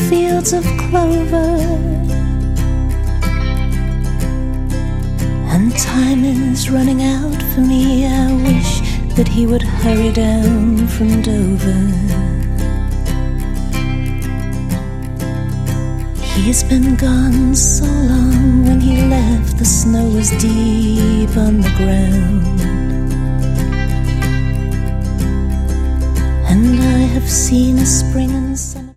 fields of clover, and time is running out for me. I wish that he would hurry down from Dover. He's been gone so long. When he left, the snow was deep on the ground, and I have seen a spring and